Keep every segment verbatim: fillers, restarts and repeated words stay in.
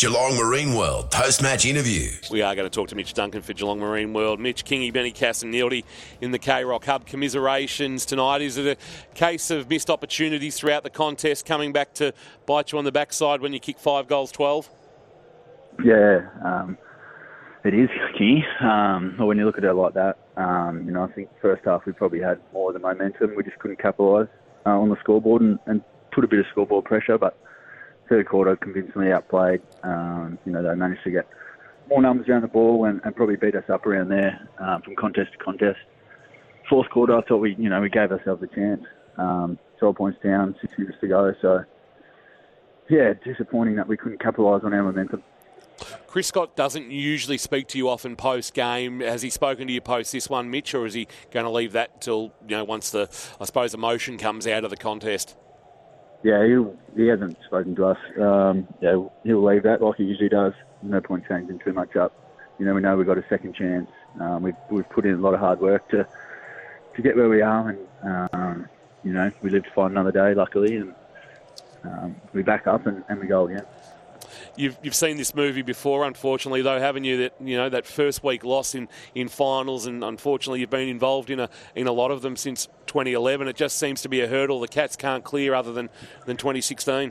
Geelong Marine World post-match interview. We are going to talk to Mitch Duncan for Geelong Marine World. Mitch, Kingy, Benny Cass and Neildy in the K-Rock Hub. Commiserations tonight. Is it a case of missed opportunities throughout the contest coming back to bite you on the backside when you kick five goals twelve? Yeah, um, it is, Kingy. Um, when you look at it like that, um, you know, I think first half we probably had more of the momentum. We just couldn't capitalise uh, on the scoreboard and, and put a bit of scoreboard pressure, but third quarter convincingly outplayed. Um, you know, they managed to get more numbers around the ball and, and probably beat us up around there um, from contest to contest. Fourth quarter, I thought we, you know, we gave ourselves a chance. Um, twelve points down, six minutes to go. So, yeah, disappointing that we couldn't capitalise on our momentum. Chris Scott doesn't usually speak to you often post-game. Has he spoken to you post this one, Mitch, or is he going to leave that till, you know, once the, I suppose, emotion comes out of the contest? Yeah, he he hasn't spoken to us. Um, yeah, he'll leave that like he usually does. No point changing too much up. You know, we know we've got a second chance. Um, we've we've put in a lot of hard work to to get where we are, and um, you know, we live to find another day, luckily, and um, we back up and, and we go again. You've you've seen this movie before, unfortunately, though, haven't you? That you know that first week loss in, in finals, and unfortunately you've been involved in a in a lot of them since twenty eleven. It just seems to be a hurdle the Cats can't clear, other than, than twenty sixteen.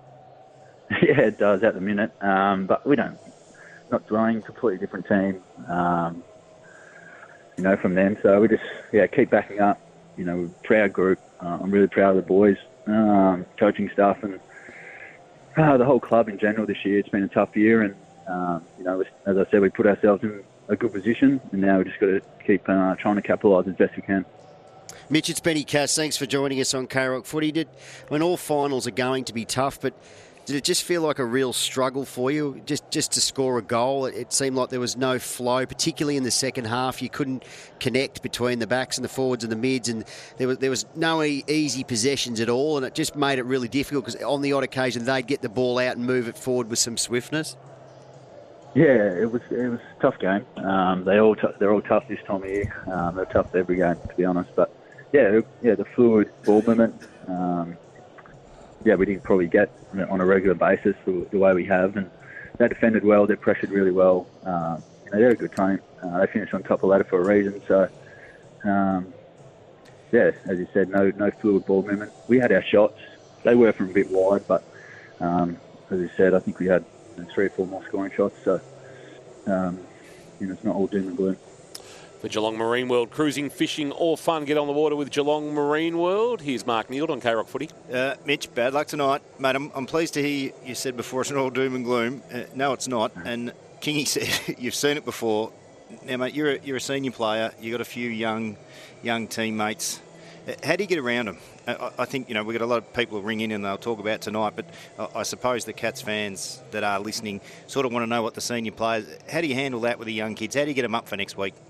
Yeah, it does at the minute, um, but we don't. Not dwelling, completely different team, um, you know, from them. So we just yeah keep backing up. You know, we're a proud group. Uh, I'm really proud of the boys, um, coaching staff, and. Uh, the whole club in general this year. It's been a tough year, and um, you know, as I said, we put ourselves in a good position, and now we've just got to keep uh, trying to capitalise as best we can. Mitch, it's Benny Cass. Thanks for joining us on K-Rock Footy. Did, when all finals are going to be tough, but did it just feel like a real struggle for you, just just to score a goal? It, it seemed like there was no flow, particularly in the second half. You couldn't connect between the backs and the forwards and the mids, and there was there was no e- easy possessions at all, and it just made it really difficult because on the odd occasion they'd get the ball out and move it forward with some swiftness. Yeah, it was it was a tough game. Um, they all t- they're all tough this time of year. Um, they're tough every game, to be honest. But yeah, yeah, the fluid ball movement. Um, yeah, we didn't probably get on a regular basis the, the way we have, and they defended well. They pressured really well. Um, you know, they're a good team. Uh, they finished on top of the ladder for a reason. So, um, yeah, as you said, no no fluid ball movement. We had our shots. They were from a bit wide, but um, as you said, I think we had you know, three or four more scoring shots. So, um, you know, it's not all doom and gloom. For Geelong Marine World, cruising, fishing or fun, get on the water with Geelong Marine World. Here's Mark Neild on K-Rock Footy. Uh, Mitch, bad luck tonight. Mate, I'm, I'm pleased to hear you said before it's not all doom and gloom. Uh, no, it's not. And Kingy said you've seen it before. Now, mate, you're a, you're a senior player. You've got a few young young teammates. Uh, how do you get around them? Uh, I, I think, you know, we've got a lot of people who ring in and they'll talk about tonight, but I, I suppose the Cats fans that are listening sort of want to know what the senior players... How do you handle that with the young kids? How do you get them up for next week?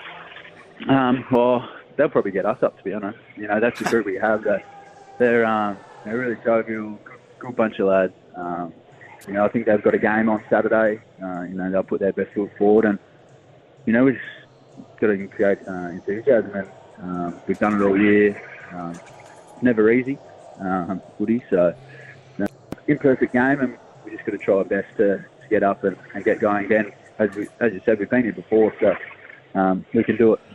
Um, well, they'll probably get us up, to be honest. You know, that's the group we have. That they're um, they're really jovial, good, good bunch of lads. Um, you know, I think they've got a game on Saturday. Uh, you know, they'll put their best foot forward, and you know, we've just got to create uh, enthusiasm. And um, we've done it all year. Um, it's never easy, um, footy. So, you know, imperfect game, and we just got to try our best to, to get up and, and get going again. As we, as you said, we've been here before, so um, we can do it.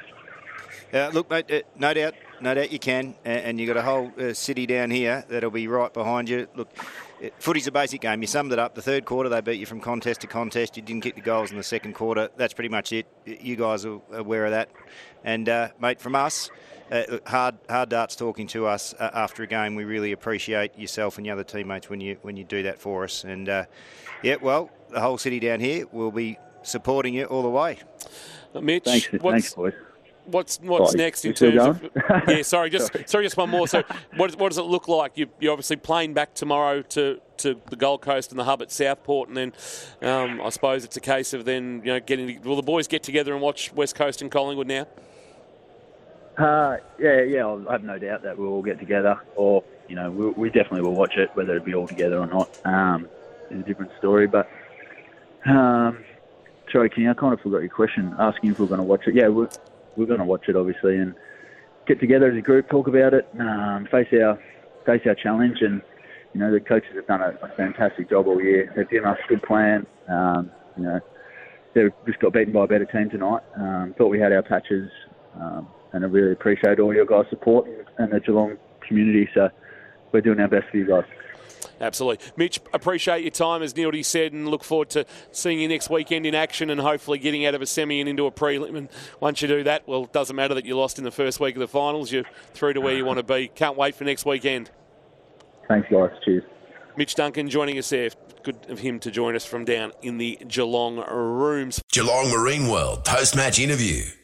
Uh, look, mate, uh, no doubt, no doubt you can, and, and you've got a whole uh, city down here that'll be right behind you. Look, uh, footy's a basic game. You summed it up. The third quarter, they beat you from contest to contest. You didn't kick the goals in the second quarter. That's pretty much it. You guys are aware of that. And, uh, mate, from us, uh, hard hard darts talking to us uh, after a game. We really appreciate yourself and the other teammates when you when you do that for us. And, uh, yeah, well, the whole city down here will be supporting you all the way. Mitch, thanks, thanks boys. What's what's oh, next in terms of... Yeah, sorry, just sorry. sorry, just one more. So what, what does it look like? You, you're obviously playing back tomorrow to, to the Gold Coast and the hub at Southport, and then um, I suppose it's a case of then, you know, getting... Will the boys get together and watch West Coast and Collingwood now? Uh, yeah, yeah, I have no doubt that we'll all get together, or, you know, we, we definitely will watch it, whether it be all together or not. Um, it's a different story, but... Um, sorry, Kenny, I kind of forgot your question, asking if we're going to watch it. Yeah, we're... We're going to watch it, obviously, and get together as a group, talk about it, um, face our face our challenge, and you know, the coaches have done a, a fantastic job all year. They've given us a good plan. Um, you know, they just got beaten by a better team tonight. Um, thought we had our patches, um, and I really appreciate all your guys' support and the Geelong community. So we're doing our best for you guys. Absolutely. Mitch, appreciate your time, as Neildy said, and look forward to seeing you next weekend in action and hopefully getting out of a semi and into a prelim. And once you do that, well, it doesn't matter that you lost in the first week of the finals. You're through to where you want to be. Can't wait for next weekend. Thanks, guys. Cheers. Mitch Duncan joining us there. Good of him to join us from down in the Geelong rooms. Geelong Marine World post-match interview.